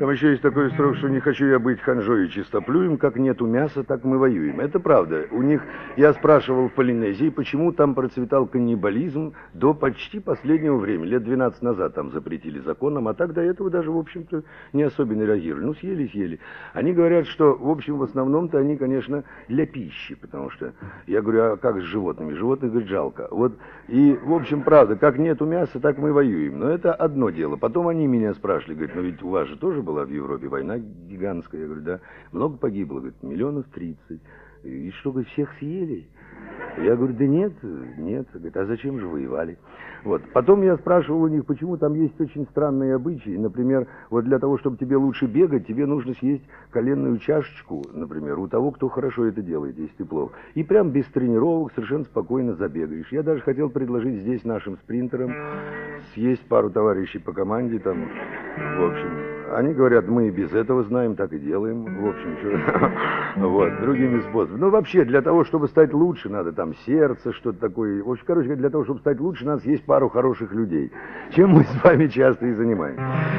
Там еще есть такой строк, что не хочу я быть ханжой и чистоплюем, как нету мяса, так мы воюем. Это правда. У них, я спрашивал в Полинезии, почему там процветал каннибализм до почти последнего времени. Лет 12 назад там запретили законом, а так до этого даже, в общем-то, не особенно реагировали. Ну, съели. Они говорят, что, в общем, в основном-то они, конечно, для пищи, потому что, я говорю, а как с животными? Животных, говорит, жалко. Вот, и, в общем, правда, как нету мяса, так мы воюем. Но это одно дело. Потом они меня спрашивали, говорят, ну ведь у вас же тоже была в Европе война гигантская. Я говорю, да. Много погибло, говорит, 30 миллионов. И что, говорит, всех съели? Я говорю, да нет. Говорит, а зачем же воевали? Вот. Потом я спрашивал у них, почему там есть очень странные обычаи. Например, вот для того, чтобы тебе лучше бегать, тебе нужно съесть коленную чашечку, например, у того, кто хорошо это делает, если ты плохо. И прям без тренировок совершенно спокойно забегаешь. Я даже хотел предложить здесь нашим спринтерам съесть пару товарищей по команде там, в общем. Они говорят, мы и без этого знаем, так и делаем, в общем, что... Вот, другими способами. Ну, вообще, для того, чтобы стать лучше, надо там сердце, что-то такое. В общем, короче, для того, чтобы стать лучше, надо съесть пару хороших людей. Чем мы с вами часто и занимаемся.